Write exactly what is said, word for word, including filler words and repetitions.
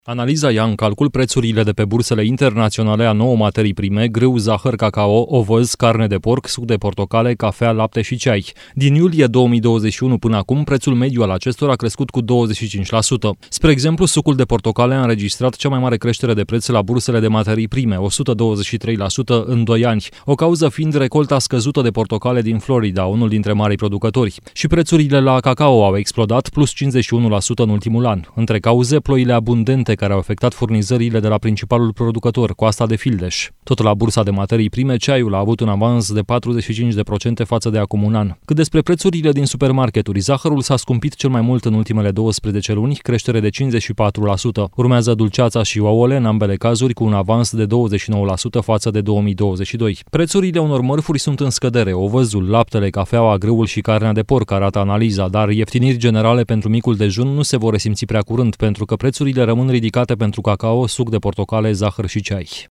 Analiza ia în calcul prețurile de pe bursele internaționale a nouă materii prime, grâu, zahăr, cacao, ovăz, carne de porc, suc de portocale, cafea, lapte și ceai. Din iulie două mii douăzeci și unu până acum, prețul mediu al acestora a crescut cu douăzeci și cinci la sută. Spre exemplu, sucul de portocale a înregistrat cea mai mare creștere de preț la bursele de materii prime, o sută douăzeci și trei la sută în doi ani, o cauză fiind recolta scăzută de portocale din Florida, unul dintre marii producători. Și prețurile la cacao au explodat, plus cincizeci și unu la sută în ultimul an. Între cauze, ploile abundente care au afectat furnizările de la principalul producător, Coasta de Fildeș. Tot la bursa de materii prime, ceaiul a avut un avans de patruzeci și cinci la sută față de acum un an. Cât despre prețurile din supermarketuri, zahărul s-a scumpit cel mai mult în ultimele douăsprezece luni, creștere de cincizeci și patru la sută. Urmează dulceața și ouăle, în ambele cazuri cu un avans de douăzeci și nouă la sută față de două mii douăzeci și doi. Prețurile unor mărfuri sunt în scădere, ovăzul, laptele, cafeaua, grâul și carnea de porc, arată analiza, dar ieftiniri generale pentru micul dejun nu se vor resimți prea curând, pentru că prețurile rămân ridicate pentru cacao, suc de portocale, zahăr și ceai.